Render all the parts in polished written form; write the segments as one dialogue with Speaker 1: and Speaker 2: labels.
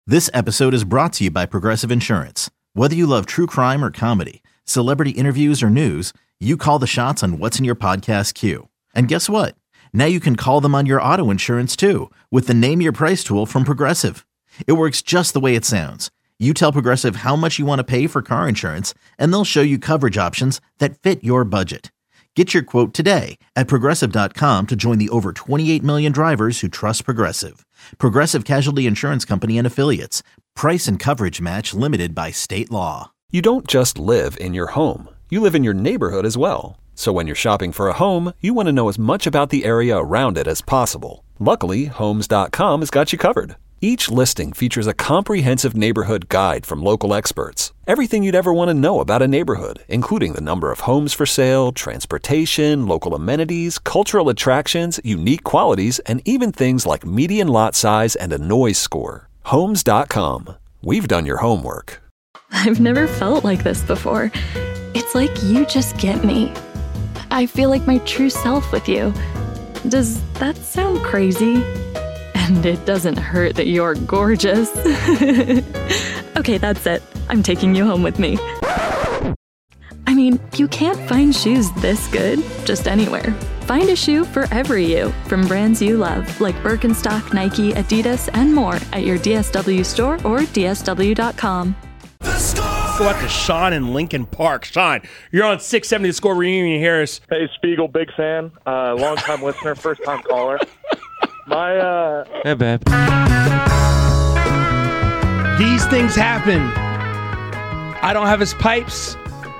Speaker 1: This episode is brought to you by Progressive Insurance. Whether you love true crime or comedy, celebrity interviews or news, you call the shots on what's in your podcast queue. And guess what? Now you can call them on your auto insurance too with the Name Your Price tool from Progressive. It works just the way it sounds. You tell Progressive how much you want to pay for car insurance, and they'll show you coverage options that fit your budget. Get your quote today at Progressive.com to join the over 28 million drivers who trust Progressive. Progressive Casualty Insurance Company and Affiliates. Price and coverage match limited by state law.
Speaker 2: You don't just live in your home. You live in your neighborhood as well. So when you're shopping for a home, you want to know as much about the area around it as possible. Luckily, Homes.com has got you covered. Each listing features a comprehensive neighborhood guide from local experts. Everything you'd ever want to know about a neighborhood, including the number of homes for sale, transportation, local amenities, cultural attractions, unique qualities, and even things like median lot size and a noise score. Homes.com. We've done your homework.
Speaker 3: I've never felt like this before. It's like you just get me. I feel like my true self with you. Does that sound crazy? And it doesn't hurt that you're gorgeous. Okay, that's it. I'm taking you home with me. I mean, you can't find shoes this good just anywhere. Find a shoe for every you from brands you love, like Birkenstock, Nike, Adidas, and more at your DSW store or DSW.com.
Speaker 4: Let's go out to Sean in Lincoln Park. Sean, you're on 670 The Score. Reunion Harris.
Speaker 5: Hey, Spiegel, big fan. Long-time listener, first-time caller.
Speaker 6: Hey, babe.
Speaker 4: These things happen. I don't have his pipes.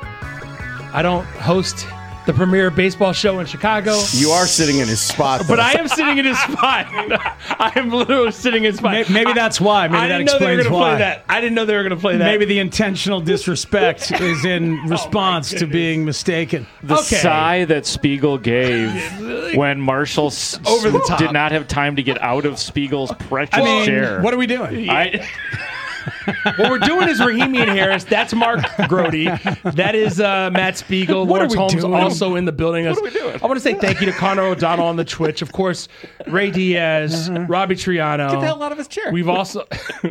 Speaker 4: I don't host the premier baseball show in Chicago.
Speaker 7: You are sitting in his spot, though.
Speaker 4: But I am sitting in his spot. I am literally sitting in his spot.
Speaker 6: Maybe that's why. Maybe that explains why.
Speaker 4: I didn't know they were going to play that.
Speaker 6: Maybe the intentional disrespect is in response to being mistaken.
Speaker 8: The sigh that Spiegel gave when Marshall
Speaker 4: over the top
Speaker 8: did not have time to get out of Spiegel's precious chair.
Speaker 6: What are we doing?
Speaker 4: What we're doing is Rahimi and Harris. That's Mark Grody. That is Matt Spiegel. Lawrence Holmes also in the building.
Speaker 8: What are we doing?
Speaker 4: I want to say thank you to Connor O'Donnell on the Twitch. Of course, Ray Diaz, Robbie Triano.
Speaker 8: Get the hell out of his chair.
Speaker 4: We've also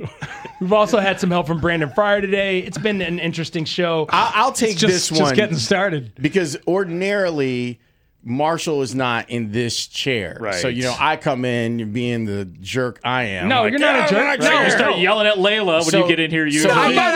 Speaker 4: had some help from Brandon Fryer today. It's been an interesting show.
Speaker 7: I'll take this one.
Speaker 6: Just getting started.
Speaker 7: Because ordinarily, Marshall is not in this chair.
Speaker 8: Right.
Speaker 7: So, I come in being the jerk I am.
Speaker 4: No, you're not a jerk.
Speaker 8: No, you start yelling at Layla when you get in here usually.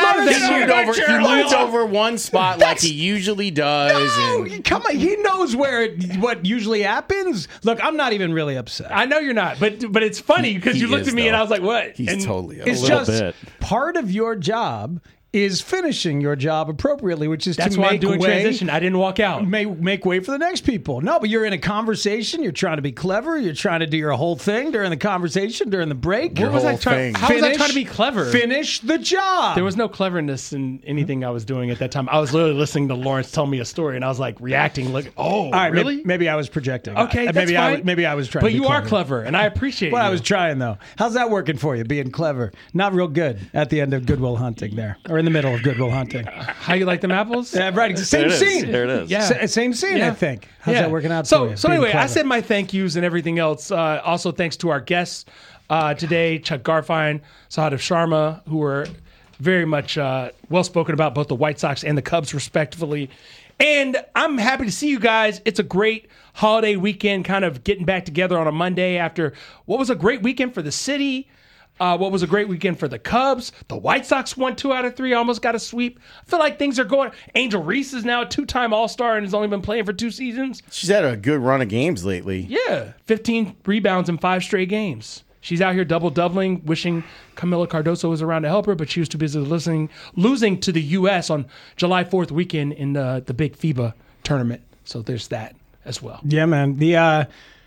Speaker 7: He moves over one spot like he usually does.
Speaker 6: Come on, he knows what usually happens. Look, I'm not even really upset.
Speaker 4: I know you're not, but it's funny because you looked at me and I was like, what?
Speaker 7: He's totally
Speaker 6: It's just part of your job is finishing your job appropriately, which is
Speaker 4: that's
Speaker 6: to
Speaker 4: why
Speaker 6: make
Speaker 4: I'm doing
Speaker 6: way,
Speaker 4: transition. I didn't walk out.
Speaker 6: Make way for the next people. No, but you're in a conversation. You're trying to be clever. You're trying to do your whole thing during the conversation, during the break.
Speaker 4: How was I trying to be clever?
Speaker 6: Finish the job.
Speaker 4: There was no cleverness in anything I was doing at that time. I was literally listening to Lawrence tell me a story, and I was like reacting like, oh,
Speaker 6: all right,
Speaker 4: really?
Speaker 6: Maybe I was projecting.
Speaker 4: Okay, that's fine.
Speaker 6: Maybe I was trying
Speaker 4: but
Speaker 6: to be
Speaker 4: you
Speaker 6: clever.
Speaker 4: are clever, and I appreciate it.
Speaker 6: Well, I was trying, though. How's that working for you, being clever? Not real good at the end of Good Will Hunting there, or in the middle of Good Will Hunting.
Speaker 4: How you like them apples?
Speaker 6: Right, same scene.
Speaker 8: There it is.
Speaker 4: Yeah.
Speaker 6: Same scene, I think. How's that working out
Speaker 4: so,
Speaker 6: for you?
Speaker 4: So anyway,
Speaker 6: clever?
Speaker 4: I said my thank yous and everything else. Also, thanks to our guests today, Chuck Garfien, Sahadev Sharma, who were very much well-spoken about both the White Sox and the Cubs, respectively. And I'm happy to see you guys. It's a great holiday weekend, kind of getting back together on a Monday after what was a great weekend for the city. What was a great weekend for the Cubs. The White Sox won 2 out of 3, almost got a sweep. I feel like things are going. Angel Reese is now a 2-time All-Star and has only been playing for 2 seasons.
Speaker 7: She's had a good run of games lately.
Speaker 4: Yeah, 15 rebounds in 5 straight games. She's out here double-doubling, wishing Camila Cardoso was around to help her, but she was too busy losing to the U.S. on July 4th weekend in the big FIBA tournament. So there's that as well.
Speaker 6: Yeah, man. The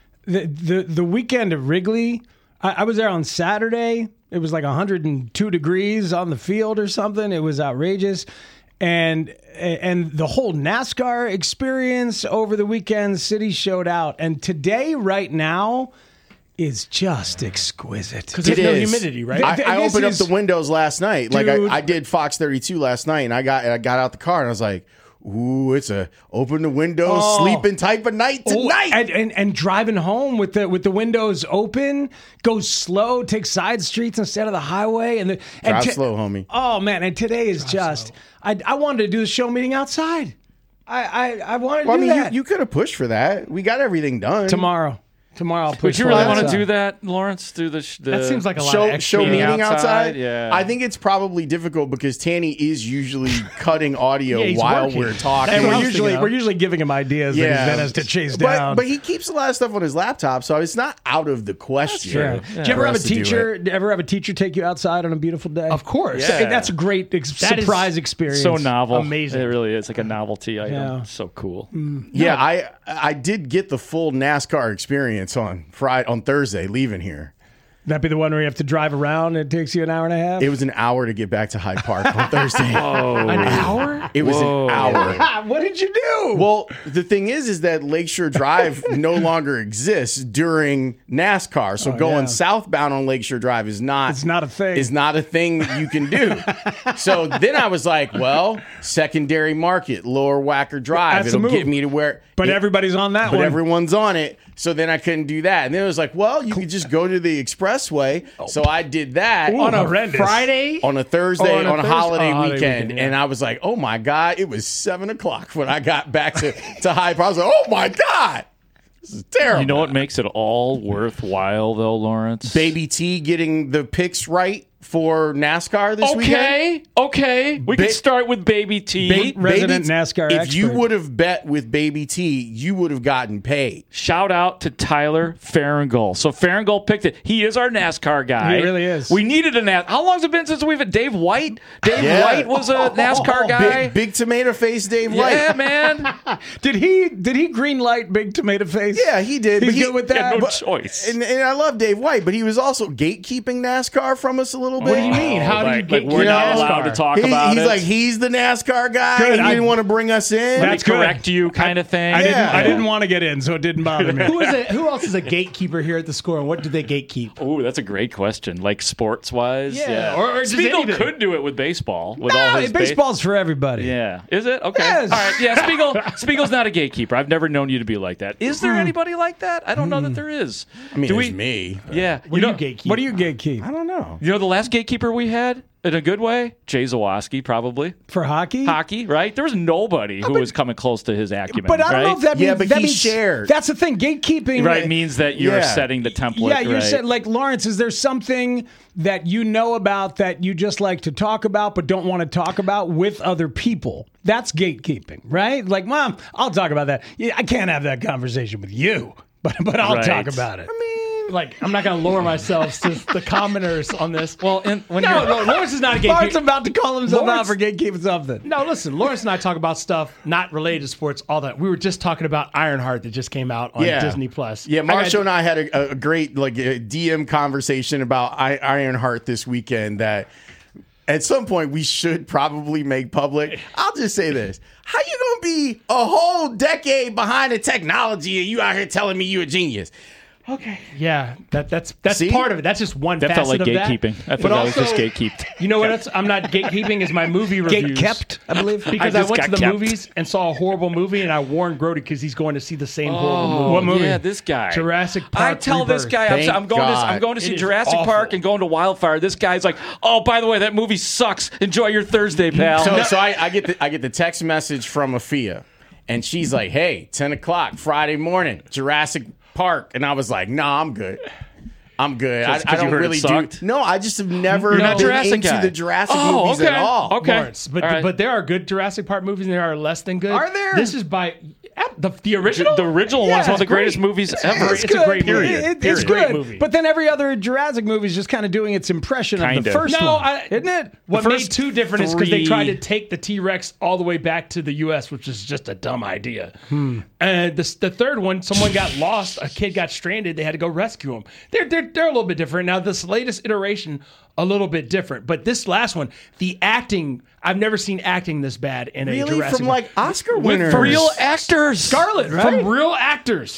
Speaker 6: weekend at Wrigley, I was there on Saturday. It was like 102 degrees on the field or something. It was outrageous. And the whole NASCAR experience over the weekend, City showed out. And today, right now, is just exquisite.
Speaker 4: Because there's no humidity, right?
Speaker 7: I opened up the windows last night. Dude, like I did Fox 32 last night, and I got out the car, and I was like, ooh, it's a open the windows, sleeping type of night tonight.
Speaker 6: And driving home with the windows open, go slow, take side streets instead of the highway.
Speaker 7: Drive slow, homie.
Speaker 6: Oh, man. And today is I wanted to do the show meeting outside. I wanted to do that.
Speaker 7: You could have pushed for that. We got everything done.
Speaker 6: Tomorrow I'll push.
Speaker 8: Would you
Speaker 6: for
Speaker 8: really
Speaker 6: it
Speaker 8: want to
Speaker 6: outside.
Speaker 8: do that, Lawrence? Do the
Speaker 4: That seems like a lot of extra
Speaker 7: show meeting outside.
Speaker 8: Yeah,
Speaker 7: I think it's probably difficult because Tanny is usually cutting audio
Speaker 4: he's
Speaker 7: while
Speaker 4: working.
Speaker 7: we're talking.
Speaker 6: And
Speaker 4: That's what I was thinking of.
Speaker 6: we're usually giving him ideas that he then has to chase down.
Speaker 7: But he keeps a lot of stuff on his laptop, so it's not out of the question.
Speaker 6: Sure. Do you ever have a teacher? Do you ever have a teacher take you outside on a beautiful day?
Speaker 4: Of course.
Speaker 8: Yeah.
Speaker 6: That's a great surprise experience.
Speaker 8: so novel.
Speaker 4: Amazing.
Speaker 8: It really is like a novelty item.
Speaker 6: Yeah.
Speaker 8: So cool.
Speaker 7: Yeah, I did get the full NASCAR experience on Thursday, leaving here.
Speaker 6: That'd be the one where you have to drive around. And it takes you an hour and a half.
Speaker 7: It was an hour to get back to Hyde Park on Thursday.
Speaker 4: An hour?
Speaker 7: It was an hour.
Speaker 6: What did you do?
Speaker 7: Well, the thing is that Lakeshore Drive no longer exists during NASCAR. So going southbound on Lakeshore Drive is not.
Speaker 6: It's not a thing.
Speaker 7: Is not a thing that you can do. So then I was like, well, secondary market, Lower Wacker Drive.
Speaker 6: That's the
Speaker 7: It'll
Speaker 6: move.
Speaker 7: get me to where.
Speaker 6: But everybody's on that
Speaker 7: But
Speaker 6: one.
Speaker 7: everyone's on it. So then I couldn't do that. And then it was like, well, you could just go to the expressway. So I did that
Speaker 4: On a Friday?
Speaker 7: on a Thursday,
Speaker 4: Oh, on a
Speaker 7: on a
Speaker 4: Thursday?
Speaker 7: holiday
Speaker 4: Oh, holiday
Speaker 7: weekend.
Speaker 4: weekend, yeah.
Speaker 7: And I was like, oh my God, it was 7:00 when I got back to Hyde Park. I was like, oh my God, this is terrible.
Speaker 8: You know what makes it all worthwhile, though, Lawrence?
Speaker 7: Baby T getting the picks right for NASCAR this weekend.
Speaker 8: Okay. We can start with Baby T.
Speaker 6: Resident NASCAR
Speaker 7: If you
Speaker 6: expert.
Speaker 7: would have bet with Baby T, you would have gotten paid.
Speaker 8: Shout out to Tyler Farringold. So Farringold picked it. He is our NASCAR guy.
Speaker 6: He really is.
Speaker 8: We needed a NASCAR. How long's it been since we've had Dave White? Dave
Speaker 7: Yeah.
Speaker 8: White was a NASCAR guy.
Speaker 7: Big tomato face Dave
Speaker 8: Yeah,
Speaker 7: White.
Speaker 8: man.
Speaker 6: Did he green light Big Tomato Face?
Speaker 7: Yeah, he did.
Speaker 6: He's
Speaker 7: but
Speaker 6: good with
Speaker 8: He had
Speaker 6: that.
Speaker 8: no choice.
Speaker 7: And I love Dave White, but he was also gatekeeping NASCAR from us a little bit.
Speaker 4: What do you mean? How do you
Speaker 8: like
Speaker 4: get
Speaker 8: we're not
Speaker 4: NASCAR?
Speaker 8: allowed to talk
Speaker 7: He's
Speaker 8: about it.
Speaker 7: like, he's the NASCAR guy.
Speaker 6: Good,
Speaker 7: He didn't want to bring us in.
Speaker 8: Let me
Speaker 6: That's good.
Speaker 8: correct you kind of thing.
Speaker 6: I didn't want to get in, so it didn't bother me.
Speaker 4: Who else is a gatekeeper here at the score, and what do they gatekeep?
Speaker 8: Ooh, that's a great question. Like sports-wise?
Speaker 4: Yeah, or just
Speaker 8: Spiegel
Speaker 4: anything.
Speaker 8: could do it with baseball. With all his
Speaker 6: Baseball's for everybody.
Speaker 8: Yeah. Is it? Okay.
Speaker 6: Yes.
Speaker 8: All right. Yeah, Spiegel's not a gatekeeper. I've never known you to be like that. Is there anybody like that? I don't know that there is.
Speaker 7: I mean,
Speaker 8: Do
Speaker 7: it's
Speaker 8: we-
Speaker 7: me.
Speaker 8: Yeah.
Speaker 4: What do you gatekeep?
Speaker 6: What do you gatekeep?
Speaker 7: I don't know.
Speaker 8: You know the last gatekeeper we had? In a good way? Jay Zawoski, probably.
Speaker 6: For hockey?
Speaker 8: Hockey, right? There was nobody who was coming close to his acumen,
Speaker 6: But I don't
Speaker 8: right?
Speaker 6: know if that means
Speaker 7: Yeah, but
Speaker 6: that
Speaker 7: he
Speaker 6: means,
Speaker 7: shared.
Speaker 6: That's the thing. Gatekeeping
Speaker 8: Right, means that you're
Speaker 7: Yeah.
Speaker 8: setting the template.
Speaker 6: Yeah, you're
Speaker 8: right?
Speaker 6: saying, like, Lawrence, is there something that you know about that you just like to talk about but don't want to talk about with other people? That's gatekeeping, right? Like, Mom, I'll talk about that. Yeah, I can't have that conversation with you, but I'll
Speaker 8: Right.
Speaker 6: talk about it.
Speaker 4: Like, I'm not going to lower myself to the commenters on this.
Speaker 8: Well, when
Speaker 4: No,
Speaker 8: you're
Speaker 4: Lawrence is not a
Speaker 6: Lawrence
Speaker 4: gatekeeper.
Speaker 6: about to call himself out
Speaker 4: Lawrence-
Speaker 6: for gatekeeping something.
Speaker 4: No, listen, Lawrence and I talk about stuff not related to sports all that. We were just talking about Ironheart that just came out on Disney Plus.
Speaker 7: Yeah, Marshall and I had a great DM conversation about Ironheart this weekend that at some point we should probably make public. I'll just say this. How you going to be a whole decade behind the technology and you out here telling me you a genius? Okay.
Speaker 4: Yeah, that's
Speaker 7: See?
Speaker 4: part of it. That's just one
Speaker 8: that
Speaker 4: facet
Speaker 8: felt like
Speaker 4: of that.
Speaker 8: gatekeeping. I
Speaker 4: But
Speaker 8: thought that was just
Speaker 4: also,
Speaker 8: gatekeeped.
Speaker 4: You know what else? I'm not gatekeeping is my movie reviews.
Speaker 6: Gate-kept, I believe.
Speaker 4: Because
Speaker 8: I
Speaker 4: I,
Speaker 8: just
Speaker 4: went to
Speaker 8: got
Speaker 4: the
Speaker 8: kept.
Speaker 4: movies and saw a horrible movie, and I warned Grody because he's going to see the same horrible movie.
Speaker 6: What movie?
Speaker 8: Yeah, this guy.
Speaker 4: Jurassic
Speaker 8: I
Speaker 4: Park
Speaker 8: tell this
Speaker 4: Rebirth.
Speaker 8: guy,
Speaker 7: Thank
Speaker 8: I'm
Speaker 7: God.
Speaker 8: going to see
Speaker 4: It is
Speaker 8: Jurassic
Speaker 4: awful.
Speaker 8: Park and going to Wildfire. This guy's like, oh, by the way, that movie sucks. Enjoy your Thursday, pal.
Speaker 7: So I get the text message from Afia, and she's like, "Hey, 10:00 Friday morning, Jurassic Park," and I was like, "Nah, I'm good. I'm good. I
Speaker 8: 'cause you
Speaker 7: don't
Speaker 8: heard it
Speaker 7: really do.
Speaker 8: sucked?
Speaker 7: No, I just have never
Speaker 8: You're not
Speaker 7: been
Speaker 8: Jurassic
Speaker 7: into
Speaker 8: guy.
Speaker 7: the Jurassic
Speaker 8: Oh,
Speaker 7: movies
Speaker 8: okay.
Speaker 7: at all.
Speaker 8: Okay.
Speaker 4: Lawrence,
Speaker 8: All right.
Speaker 4: but there are good Jurassic Park movies and there are less than good.
Speaker 6: Are there?
Speaker 4: This is by the original.
Speaker 8: The original
Speaker 6: Yeah,
Speaker 8: one's one of the
Speaker 4: it's great.
Speaker 8: greatest movies ever.
Speaker 4: It's a great movie.
Speaker 6: It's
Speaker 4: Period.
Speaker 6: good.
Speaker 4: Great movie.
Speaker 6: But then every other Jurassic movie is just kind of doing its impression of the
Speaker 8: Kinda.
Speaker 6: first
Speaker 4: No,
Speaker 6: one. Isn't it?
Speaker 4: What
Speaker 8: The
Speaker 4: made
Speaker 8: first
Speaker 4: two different is because they tried to
Speaker 8: three-
Speaker 4: take the T-Rex all the way back to the U.S., which is just a dumb idea. And the third one, someone got lost, a kid got stranded, they had to go rescue him. They're a little bit different. Now, this latest iteration, a little bit different. But this last one, the acting, I've never seen acting this bad in a
Speaker 7: Really,
Speaker 4: Jurassic
Speaker 7: from
Speaker 4: Park.
Speaker 7: like Oscar winners,
Speaker 8: For real actors.
Speaker 6: Scarlet, right?
Speaker 4: From real actors.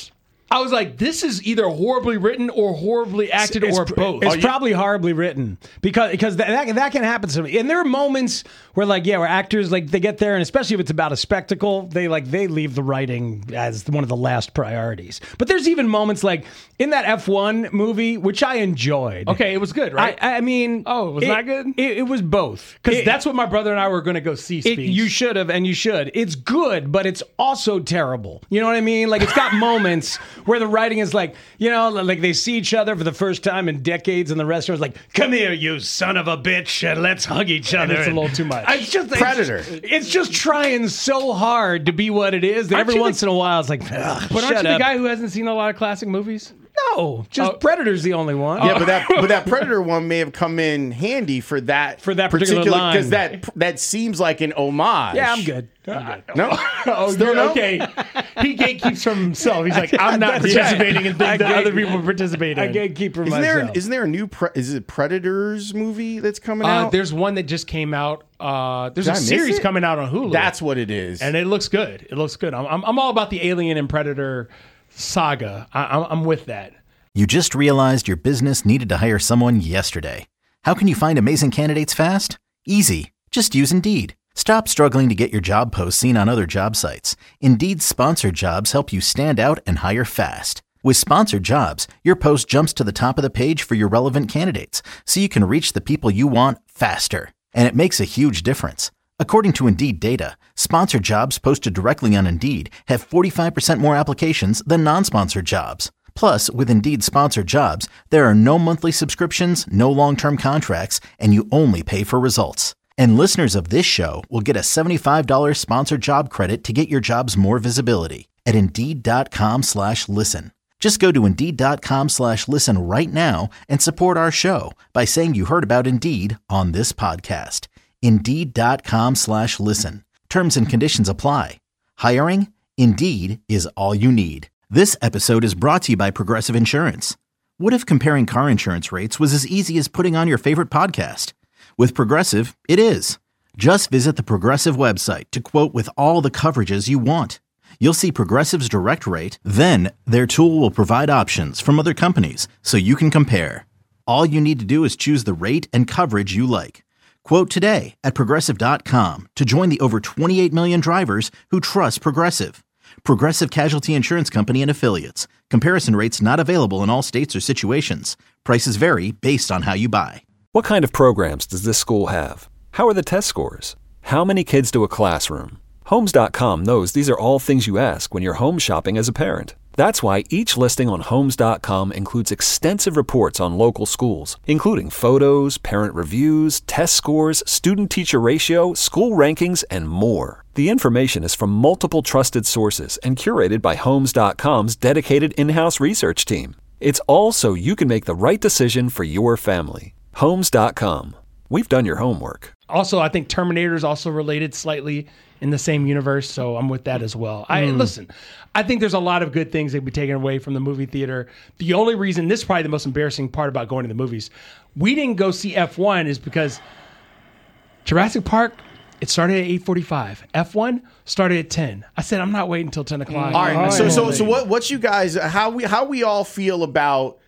Speaker 4: I was like, this is either horribly written or horribly acted or both.
Speaker 6: It's probably horribly written because that can happen to me. And there are moments where where actors they get there, and especially if it's about a spectacle, they leave the writing as one of the last priorities. But there's even moments like in that F1 movie, which I enjoyed.
Speaker 4: Okay, it was good, right?
Speaker 6: I mean,
Speaker 4: it was not good.
Speaker 6: It was both
Speaker 4: because that's what my brother and I were going to go see.
Speaker 6: You should have, and you should. It's good, but it's also terrible. You know what I mean? Like it's got moments where the writing is like they see each other for the first time in decades, and the restaurant's like, "Come here, you son of a bitch, and let's hug each other."
Speaker 4: And it's a little too much.
Speaker 6: It's just
Speaker 7: Predator.
Speaker 6: It's just trying so hard to be what it is that every once in a while it's like,
Speaker 4: but aren't you the guy who hasn't seen a lot of classic movies?
Speaker 6: No, just Predator's the only one.
Speaker 7: Yeah, but that Predator one may have come in handy for that
Speaker 6: particular line,
Speaker 7: because that seems like an homage.
Speaker 6: Yeah, I'm good.
Speaker 7: No,
Speaker 4: still no? Okay. He gatekeeps from himself. He's like, I'm not participating in things that other people participate in.
Speaker 6: I gatekeep for myself.
Speaker 7: Isn't there a new is it Predators movie that's coming out?
Speaker 4: There's one that just came out. There's a series coming out on Hulu.
Speaker 7: That's what it is,
Speaker 4: and it looks good. It looks good. I'm all about the Alien and Predator saga. I'm with that.
Speaker 1: You just realized your business needed to hire someone yesterday. How can you find amazing candidates fast? Easy. Just use Indeed. Stop struggling to get your job posts seen on other job sites. Indeed's sponsored jobs help you stand out and hire fast. With sponsored jobs, your post jumps to the top of the page for your relevant candidates, so you can reach the people you want faster. And it makes a huge difference. According to Indeed data, sponsored jobs posted directly on Indeed have 45% more applications than non-sponsored jobs. Plus, with Indeed sponsored jobs, there are no monthly subscriptions, no long-term contracts, and you only pay for results. And listeners of this show will get a $75 sponsored job credit to get your jobs more visibility at Indeed.com/listen. Just go to Indeed.com/listen right now and support our show by saying you heard about Indeed on this podcast. Indeed.com/listen. Terms and conditions apply. Hiring? Indeed is all you need. This episode is brought to you by Progressive Insurance. What if comparing car insurance rates was as easy as putting on your favorite podcast? With Progressive, it is. Just visit the Progressive website to quote with all the coverages you want. You'll see Progressive's direct rate, then their tool will provide options from other companies so you can compare. All you need to do is choose the rate and coverage you like. Quote today at Progressive.com to join the over 28 million drivers who trust Progressive. Progressive Casualty Insurance Company and Affiliates. Comparison rates not available in all states or situations. Prices vary based on how you buy.
Speaker 2: What kind of programs does this school have? How are the test scores? How many kids do a classroom? Homes.com knows these are all things you ask when you're home shopping as a parent. That's why each listing on Homes.com includes extensive reports on local schools, including photos, parent reviews, test scores, student-teacher ratio, school rankings, and more. The information is from multiple trusted sources and curated by Homes.com's dedicated in-house research team. It's all so you can make the right decision for your family. Homes.com. We've done your homework.
Speaker 4: Also, I think Terminator is also related slightly in the same universe, so I'm with that as well. Listen, I think there's a lot of good things that can be taken away from the movie theater. The only reason, this is probably the most embarrassing part about going to the movies, we didn't go see F1 is because Jurassic Park, it started at 8:45. F1 started at 10. I said, I'm not waiting until 10 o'clock.
Speaker 7: All right, so what you guys, how we all feel about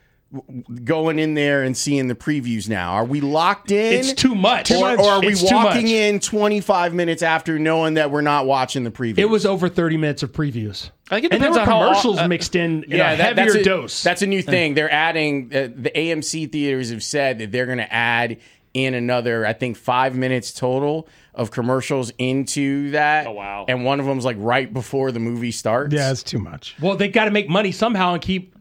Speaker 7: going in there and seeing the previews now? Are we locked in?
Speaker 4: It's too much.
Speaker 7: Or are we walking in 25 minutes after knowing that we're not watching the previews?
Speaker 4: It was over 30 minutes of previews.
Speaker 8: I think it
Speaker 4: and there
Speaker 8: depends
Speaker 4: were
Speaker 8: on
Speaker 4: commercials mixed in a heavier dose.
Speaker 7: That's a new thing. They're adding, the AMC theaters have said that they're going to add in another, I think, 5 minutes total of commercials into that.
Speaker 8: Oh, wow.
Speaker 7: And one of them's like right before the movie starts.
Speaker 6: Yeah, it's too much.
Speaker 4: Well, they got to make money somehow and keep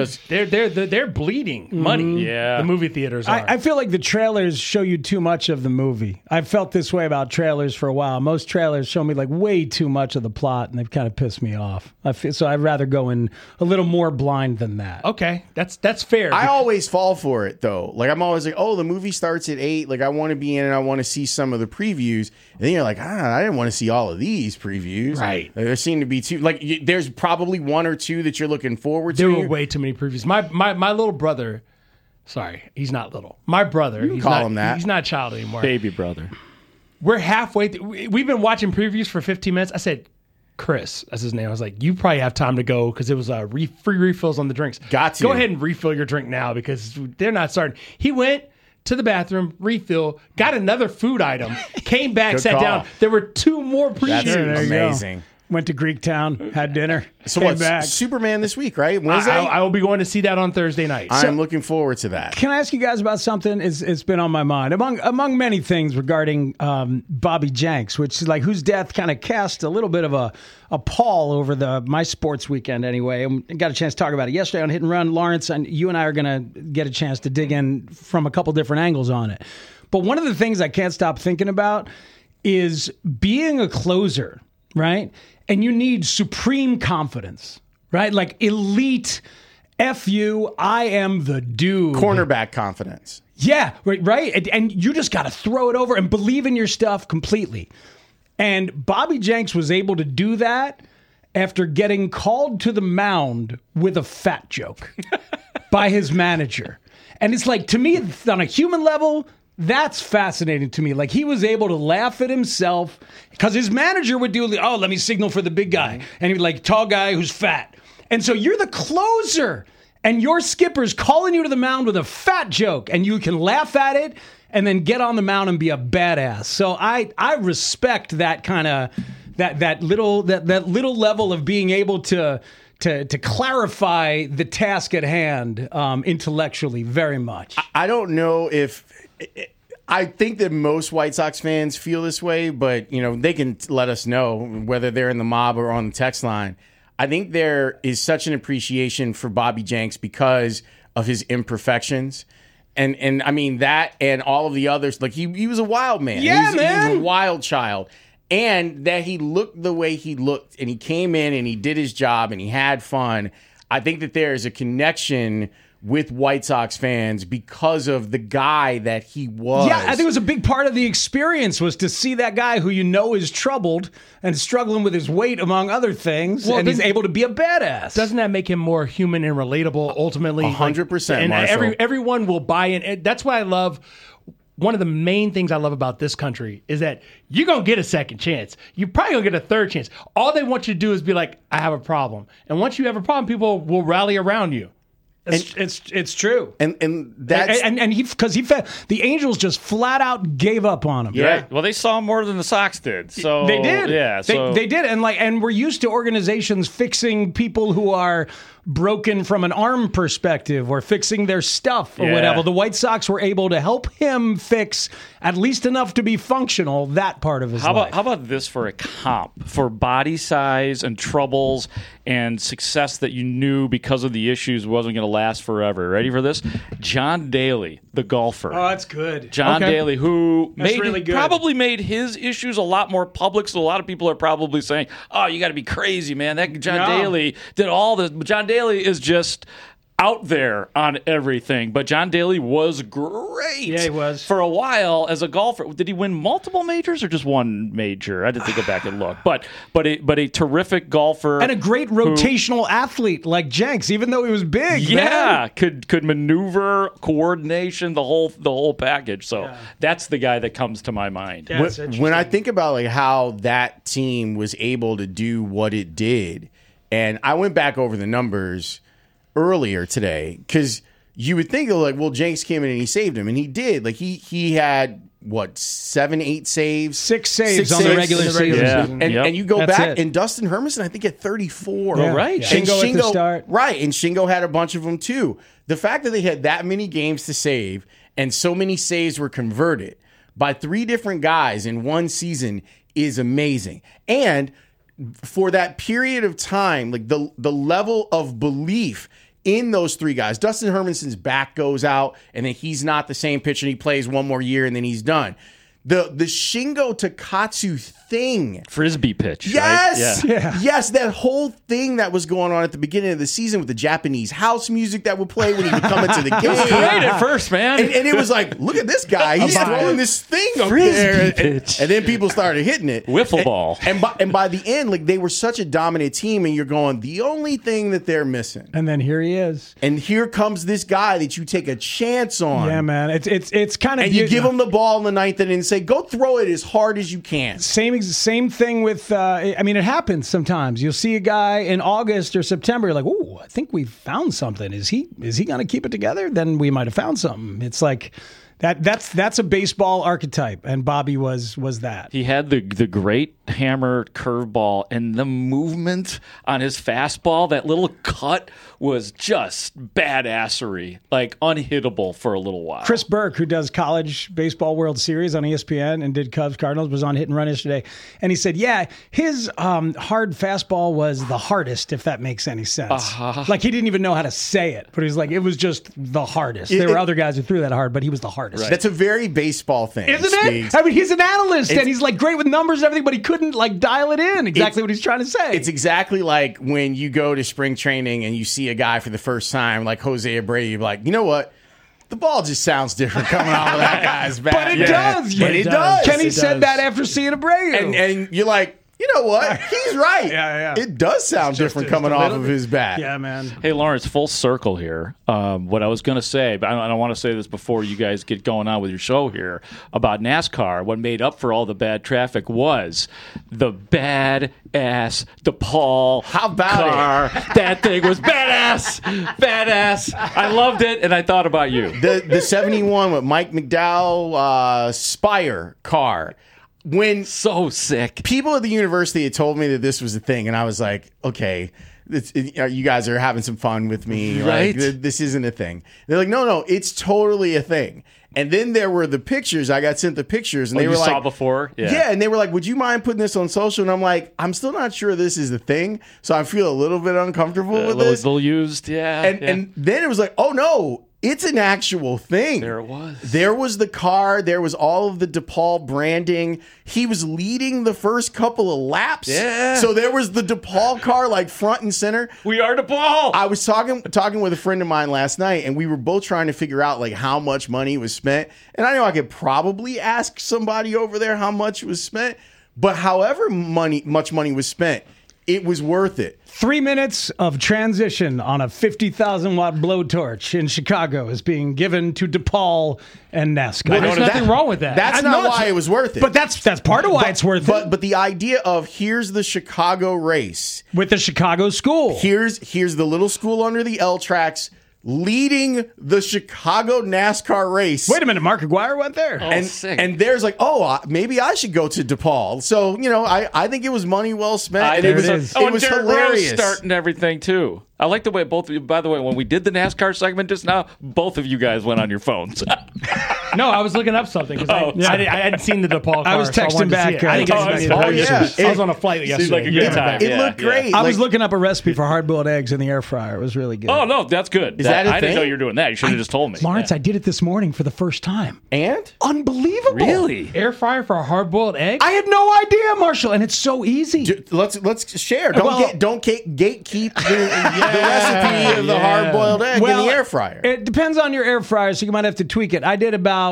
Speaker 4: they're bleeding money.
Speaker 8: Yeah,
Speaker 4: the movie theaters are.
Speaker 6: I feel like the trailers show you too much of the movie. I've felt this way about trailers for a while. Most trailers show me like way too much of the plot, and they've kind of pissed me off. So I'd rather go in a little more blind than that.
Speaker 4: Okay, that's fair.
Speaker 7: I always fall for it though. Like I'm always like, oh, the movie starts at 8. Like I want to be in it. I want to see some of the previews. And then you're like, I didn't want to see all of these previews.
Speaker 4: Right.
Speaker 7: There seem to be two. Like there's probably one or two that you're looking forward to.
Speaker 4: There were way too many previews. My little brother, sorry, he's not little. My brother,
Speaker 7: you can call him that.
Speaker 4: He's not a child anymore.
Speaker 8: Baby brother.
Speaker 4: We're halfway through. We've been watching previews for 15 minutes. I said, Chris, that's his name. I was like, you probably have time to go because it was free refills on the drinks.
Speaker 7: Got to.
Speaker 4: Go ahead and refill your drink now because they're not starting. He went to the bathroom, refill, got another food item, came back,
Speaker 7: Good
Speaker 4: sat
Speaker 7: call.
Speaker 4: down. There were 2 more previews.
Speaker 7: That's
Speaker 6: you go.
Speaker 7: amazing.
Speaker 6: Went to Greektown, had dinner,
Speaker 7: So
Speaker 6: came
Speaker 7: what's
Speaker 6: back.
Speaker 7: Superman this week, right? Wednesday?
Speaker 4: I will be going to see that on Thursday night.
Speaker 7: I'm looking forward to that.
Speaker 6: Can I ask you guys about something? It's been on my mind among many things regarding Bobby Jenks, which is like whose death kind of cast a little bit of a pall over my sports weekend anyway. I got a chance to talk about it yesterday on Hit and Run. Lawrence, and you and I are going to get a chance to dig in from a couple different angles on it. But one of the things I can't stop thinking about is being a closer, right? And you need supreme confidence, right? Like elite, F you, I am the dude.
Speaker 7: Cornerback confidence.
Speaker 6: Yeah, right? And you just got to throw it over and believe in your stuff completely. And Bobby Jenks was able to do that after getting called to the mound with a fat joke by his manager. And it's like, to me, on a human level, that's fascinating to me. Like, he was able to laugh at himself because his manager would do, oh, let me signal for the big guy. And he'd be like, tall guy who's fat. And so you're the closer and your skipper's calling you to the mound with a fat joke and you can laugh at it and then get on the mound and be a badass. So I respect that kind of, that little level of being able to clarify the task at hand intellectually very much.
Speaker 7: I don't know if I think that most White Sox fans feel this way, but they can let us know whether they're in the mob or on the text line. I think there is such an appreciation for Bobby Jenks because of his imperfections. And I mean that and all of the others. Like he was a wild man.
Speaker 6: Yeah,
Speaker 7: He
Speaker 6: man.
Speaker 7: was a wild child. And that he looked the way he looked and he came in and he did his job and he had fun. I think that there is a connection with White Sox fans because of the guy that he was.
Speaker 6: Yeah, I think it was a big part of the experience was to see that guy who is troubled and struggling with his weight, among other things, and he's able to be a badass.
Speaker 4: Doesn't that make him more human and relatable ultimately?
Speaker 7: 100%,
Speaker 4: And
Speaker 7: Marshall.
Speaker 4: everyone will buy in. That's why I love... One of the main things I love about this country is that you're going to get a second chance. You're probably going to get a third chance. All they want you to do is be like, I have a problem. And once you have a problem, people will rally around you.
Speaker 6: It's true.
Speaker 7: And that's
Speaker 6: And he the Angels just flat out gave up on him.
Speaker 8: Yeah. Well, they saw more than the Sox did. So
Speaker 6: They did.
Speaker 8: Yeah. So
Speaker 6: They did. And we're used to organizations fixing people who are broken from an arm perspective or fixing their stuff or
Speaker 8: Yeah.
Speaker 6: whatever. The White Sox were able to help him fix at least enough to be functional that part of his life.
Speaker 8: How about this for a comp for body size and troubles and success that you knew because of the issues wasn't going to last forever? Ready for this? John Daly, the golfer.
Speaker 6: Oh, that's good.
Speaker 8: John Daly, who
Speaker 6: really good.
Speaker 8: probably made his issues a lot more public, so a lot of people are probably saying, oh, you got to be crazy, man. That John Daly did all this. John Daly is just out there on everything. But John Daly was great.
Speaker 6: Yeah, he was.
Speaker 8: For a while as a golfer. Did he win multiple majors or just one major? I didn't think go back and look. But a terrific golfer.
Speaker 6: And a great rotational athlete like Jenks, even though he was big.
Speaker 8: Yeah, could maneuver, coordination, the whole package. So that's the guy that comes to my mind.
Speaker 6: Yeah,
Speaker 7: when I think about like how that team was able to do what it did, and I went back over the numbers earlier today because you would think like, well, Jenks came in and he saved him, and he did. Like he had what 7, 8 saves,
Speaker 6: 6 saves
Speaker 7: Six
Speaker 6: on the
Speaker 7: saves
Speaker 6: regular
Speaker 7: in
Speaker 6: season.
Speaker 7: And,
Speaker 8: Yep.
Speaker 7: and you go
Speaker 6: That's
Speaker 7: back,
Speaker 6: it.
Speaker 7: and Dustin Hermanson, I think, at 34.
Speaker 6: Yeah.
Speaker 8: right.
Speaker 7: And
Speaker 6: Shingo at the start.
Speaker 7: Right, and Shingo had a bunch of them too. The fact that they had that many games to save and so many saves were converted by 3 different guys in one season is amazing. And for that period of time, like the level of belief in those 3 guys, Dustin Hermanson's back goes out, and then he's not the same pitcher, and he plays one more year, and then he's done. The Shingo Takatsu thing.
Speaker 8: Frisbee pitch.
Speaker 7: Yes.
Speaker 8: Right? Yeah.
Speaker 7: Yes, that whole thing that was going on at the beginning of the season with the Japanese house music that would play when he would come into the game.
Speaker 8: Great at first, man.
Speaker 7: And it was like, look at this guy. He's throwing this thing up there. And then people started hitting it.
Speaker 8: Wiffle ball.
Speaker 7: And by the end, like they were such a dominant team, and you're going, the only thing that they're missing.
Speaker 6: And then here he is.
Speaker 7: And here comes this guy that you take a chance on.
Speaker 6: Yeah, man. It's kind of
Speaker 7: And you give him the ball in the 9th and say, say, go throw it as hard as you can.
Speaker 6: Same thing with. I mean, it happens sometimes. You'll see a guy in August or September. You're like, "Ooh, I think we found something. Is he going to keep it together? Then we might have found something." It's like that's a baseball archetype, and Bobby was that.
Speaker 8: He had the great hammer curveball, and the movement on his fastball, that little cut was just badassery, like unhittable for a little while.
Speaker 6: Chris Burke, who does College Baseball World Series on ESPN and did Cubs Cardinals, was on Hit and Run yesterday, and he said, "Yeah, his hard fastball was the hardest, if that makes any sense." Like he didn't even know how to say it, but he's like, it was just the hardest. There were other guys who threw that hard, but he was the hardest.
Speaker 7: Right. That's a very baseball thing,
Speaker 6: isn't it? I mean, he's an analyst, and he's like great with numbers and everything, but he couldn't like dial it in exactly what he's trying to say.
Speaker 7: It's exactly like when you go to spring training and you see a guy for the first time, like Jose Abreu, you're like, you know what? The ball just sounds different coming off of that guy's bat.
Speaker 6: But it does.
Speaker 7: But it does.
Speaker 6: Kenny said that after seeing Abreu.
Speaker 7: And you're like, you know what? He's right.
Speaker 6: Yeah.
Speaker 7: It does sound different coming off of his bat.
Speaker 6: Yeah, man.
Speaker 8: Hey, Lawrence, full circle here. What I was going to say, but I don't want to say this before you guys get going on with your show here, about NASCAR. What made up for all the bad traffic was the badass DePaul
Speaker 7: How about
Speaker 8: car. That thing was badass. Badass. I loved it, and I thought about you.
Speaker 7: The 71 with Mike McDowell Spire car. When
Speaker 8: So sick.
Speaker 7: people at the university had told me that this was a thing, and I was like, okay, you guys are having some fun with me.
Speaker 8: Right.
Speaker 7: Like, this isn't a thing. They're like, no, it's totally a thing. And then there were the pictures. I got sent the pictures, and they
Speaker 8: you
Speaker 7: were like,
Speaker 8: saw before?
Speaker 7: Yeah, and they were like, would you mind putting this on social? And I'm like, I'm still not sure this is the thing, so I feel a little bit uncomfortable with this.
Speaker 8: A little used, yeah.
Speaker 7: And then it was like, oh no, it's an actual thing.
Speaker 8: There it was.
Speaker 7: There was the car. There was all of the DePaul branding. He was leading the first couple of laps.
Speaker 8: Yeah.
Speaker 7: So there was the DePaul car like front and center.
Speaker 8: We are DePaul.
Speaker 7: I was talking with a friend of mine last night, and we were both trying to figure out like how much money was spent. And I know I could probably ask somebody over there how much was spent, but however much money was spent, it was worth it.
Speaker 6: 3 minutes of transition on a 50,000 watt blowtorch in Chicago is being given to DePaul and NASCAR.
Speaker 4: Well, there's nothing wrong with that.
Speaker 7: That's not why it was worth it.
Speaker 6: But that's part of why it's worth it.
Speaker 7: But the idea of here's the Chicago race
Speaker 6: With the Chicago school.
Speaker 7: Here's the little school under the L tracks leading the Chicago NASCAR race.
Speaker 6: Wait a minute, Mark Aguirre went there.
Speaker 8: Sick.
Speaker 7: And there's like, maybe I should go to DePaul. So, I think it was money well spent. It was
Speaker 8: Derek
Speaker 7: hilarious.
Speaker 8: Rose starting everything too. I like the way both of you, by the way, when we did the NASCAR segment just now, both of you guys went on your phones.
Speaker 4: No, I was looking up something because I hadn't seen the DePaul car.
Speaker 6: I was texting
Speaker 4: so I wanted to see
Speaker 6: back,
Speaker 4: it. I didn't get to see it.
Speaker 7: oh, yeah.
Speaker 4: I was on a flight yesterday.
Speaker 8: Seems like a good time.
Speaker 7: It looked great.
Speaker 6: I was looking up a recipe for hard-boiled eggs in the air fryer. It was really good.
Speaker 8: Oh, no, that's good.
Speaker 7: Is that a
Speaker 8: I didn't
Speaker 7: thing?
Speaker 8: know you were doing that. You should have just told me.
Speaker 6: Lawrence, I did it this morning for the first time.
Speaker 7: And?
Speaker 6: Unbelievable.
Speaker 8: Really?
Speaker 4: Air fryer for a hard-boiled egg?
Speaker 6: I had no idea, Marshall, and it's so easy.
Speaker 7: Let's share.
Speaker 6: Well-
Speaker 7: Don't gatekeep the recipe of the hard-boiled egg in the air fryer.
Speaker 6: It depends on your air fryer, so you might have to tweak it. I did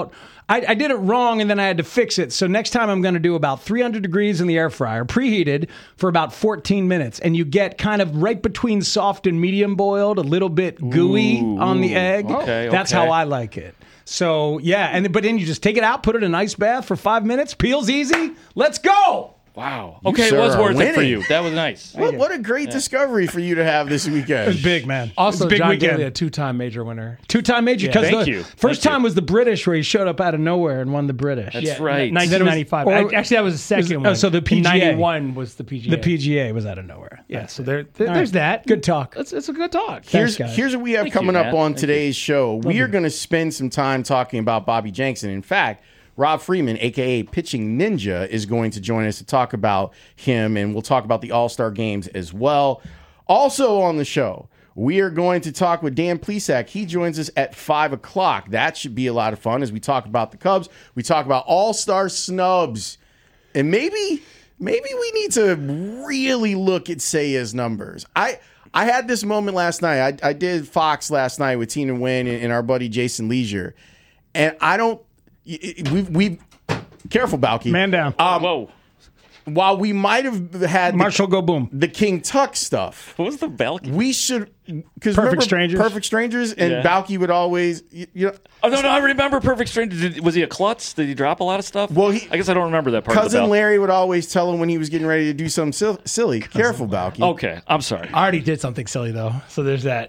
Speaker 6: it wrong, and then I had to fix it. So next time I'm going to do about 300 degrees in the air fryer, preheated for about 14 minutes, and you get kind of right between soft and medium boiled, a little bit gooey on the egg.
Speaker 8: Okay,
Speaker 6: That's how I like it. So yeah, but then you just take it out, put it in an ice bath for 5 minutes, peels easy. Let's go.
Speaker 8: Wow. Okay, it
Speaker 7: sir
Speaker 8: was
Speaker 7: are
Speaker 8: worth it for
Speaker 7: winning.
Speaker 8: you. That was nice.
Speaker 7: What a great discovery for you to have this weekend.
Speaker 6: It was big, man.
Speaker 4: Also,
Speaker 6: It was a big
Speaker 4: John
Speaker 6: weekend.
Speaker 4: Daly, a two-time major winner.
Speaker 6: Two-time major. Because
Speaker 8: Thank
Speaker 6: the
Speaker 8: you.
Speaker 6: first
Speaker 8: Thank
Speaker 6: time
Speaker 8: you.
Speaker 6: was the British, where he showed up out of nowhere and won the British.
Speaker 8: That's right.
Speaker 4: 1995.
Speaker 6: Then it was-
Speaker 4: Actually, that was the second one.
Speaker 6: so the
Speaker 4: In
Speaker 6: PGA.
Speaker 4: 91 was the PGA.
Speaker 6: The PGA was out of nowhere.
Speaker 4: Yeah, so
Speaker 6: All
Speaker 4: there's
Speaker 6: right.
Speaker 4: that.
Speaker 6: Good talk.
Speaker 4: It's a good talk.
Speaker 6: Thanks, guys.
Speaker 7: Here's what we have
Speaker 8: Thank you,
Speaker 7: coming up
Speaker 8: Matt.
Speaker 7: on
Speaker 8: Thank
Speaker 7: today's show. We are going to spend some time talking about Bobby Jenks. And in fact, Rob Freeman, a.k.a. Pitching Ninja, is going to join us to talk about him, and we'll talk about the All-Star games as well. Also on the show, we are going to talk with Dan Plesac. He joins us at 5 o'clock. That should be a lot of fun as we talk about the Cubs. We talk about All-Star snubs. And maybe we need to really look at Seiya's numbers. I had this moment last night. I did Fox last night with Tina Nguyen and our buddy Jason Leisure. And I don't... We've careful, Balky.
Speaker 6: Man down.
Speaker 8: Whoa.
Speaker 7: while we might have had
Speaker 6: Marshall, go boom.
Speaker 7: the King Tut stuff,
Speaker 8: What was the Balky?
Speaker 7: we should because
Speaker 6: Perfect Strangers.
Speaker 7: Perfect Strangers, and
Speaker 8: Yeah.
Speaker 7: Balky would always
Speaker 8: Oh no, I remember Perfect Stranger. Was he a klutz? Did he drop a lot of stuff?
Speaker 7: Well,
Speaker 8: I guess I don't remember that part. of the
Speaker 7: Cousin
Speaker 8: bell.
Speaker 7: Larry would always tell him when he was getting ready to do something silly. Careful, Balky.
Speaker 8: Okay, I'm sorry.
Speaker 4: I already did something silly though, so there's that.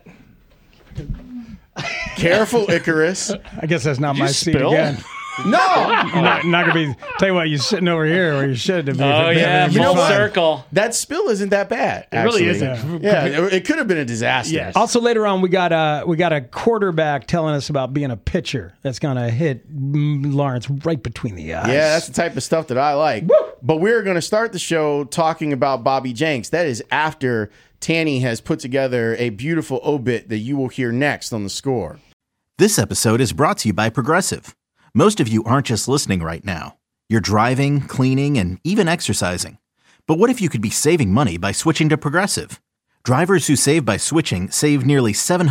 Speaker 7: Careful, Icarus.
Speaker 6: I guess that's not my
Speaker 8: you
Speaker 6: seat
Speaker 8: spill?
Speaker 6: again.
Speaker 7: No.
Speaker 6: Not gonna be. Tell you what, you're sitting over here where you should have been.
Speaker 8: Oh yeah,
Speaker 7: You know
Speaker 8: full
Speaker 7: what?
Speaker 8: circle.
Speaker 7: That spill isn't that bad.
Speaker 4: It really
Speaker 7: actually.
Speaker 4: isn't.
Speaker 7: Yeah, it could have been a disaster.
Speaker 4: Yes.
Speaker 6: Also later on, we got a quarterback telling us about being a pitcher that's gonna hit Lawrence right between the eyes.
Speaker 7: Yeah, that's the type of stuff that I like. But we're going to start the show talking about Bobby Jenks. That is after Tanny has put together a beautiful obit that you will hear next on The Score.
Speaker 1: This episode is brought to you by Progressive. Most of you aren't just listening right now. You're driving, cleaning, and even exercising. But what if you could be saving money by switching to Progressive? Drivers who save by switching save nearly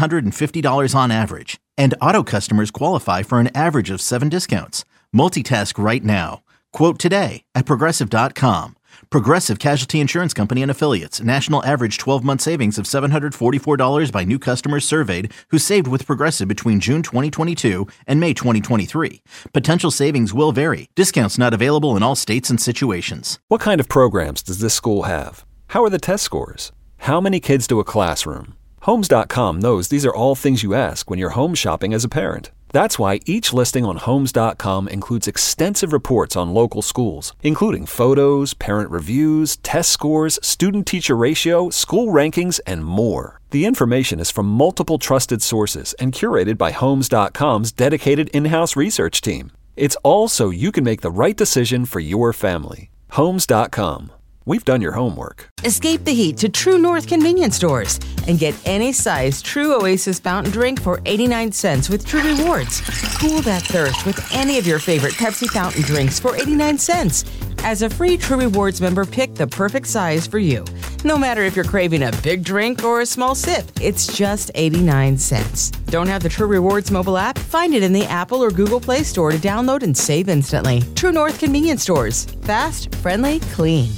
Speaker 1: $750 on average. And auto customers qualify for an average of 7 discounts. Multitask right now. Quote today at Progressive.com. Progressive Casualty Insurance Company and Affiliates. National average 12-month savings of $744 by new customers surveyed who saved with Progressive between June 2022 and May 2023. Potential savings will vary. Discounts not available in all states and situations.
Speaker 2: What kind of programs does this school have? How are the test scores? How many kids do a classroom? Homes.com knows these are all things you ask when you're home shopping as a parent. That's why each listing on Homes.com includes extensive reports on local schools, including photos, parent reviews, test scores, student-teacher ratio, school rankings, and more. The information is from multiple trusted sources and curated by Homes.com's dedicated in-house research team. It's all so you can make the right decision for your family. Homes.com. We've done your homework.
Speaker 9: Escape the heat to True North convenience stores and get any size True Oasis fountain drink for 89 cents with True Rewards. Cool that thirst with any of your favorite Pepsi fountain drinks for 89 cents. As a free True Rewards member, pick the perfect size for you. No matter if you're craving a big drink or a small sip, it's just 89 cents. Don't have the True Rewards mobile app? Find it in the Apple or Google Play Store to download and save instantly. True North convenience stores. Fast, friendly, clean.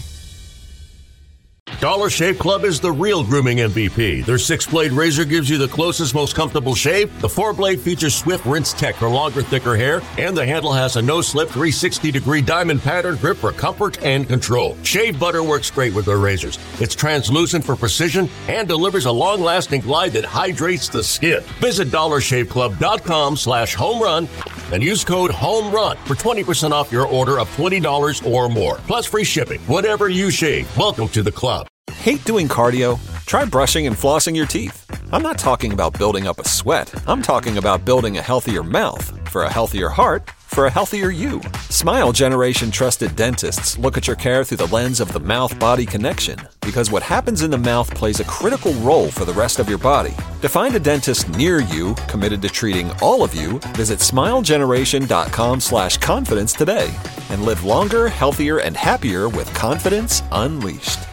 Speaker 10: Dollar Shave Club is the real grooming MVP. Their 6-blade razor gives you the closest, most comfortable shave. The 4-blade features Swift Rinse Tech for longer, thicker hair. And the handle has a no-slip 360-degree diamond pattern grip for comfort and control. Shave butter works great with their razors. It's translucent for precision and delivers a long-lasting glide that hydrates the skin. Visit DollarShaveClub.com/homerun and use code HOMERUN for 20% off your order of $20 or more. Plus free shipping. Whatever you shave, welcome to the club.
Speaker 2: Hate doing cardio? Try brushing and flossing your teeth. I'm not talking about building up a sweat. I'm talking about building a healthier mouth for a healthier heart for a healthier you. Smile Generation trusted dentists look at your care through the lens of the mouth-body connection because what happens in the mouth plays a critical role for the rest of your body. To find a dentist near you committed to treating all of you, visit smilegeneration.com/confidence today and live longer, healthier, and happier with confidence unleashed.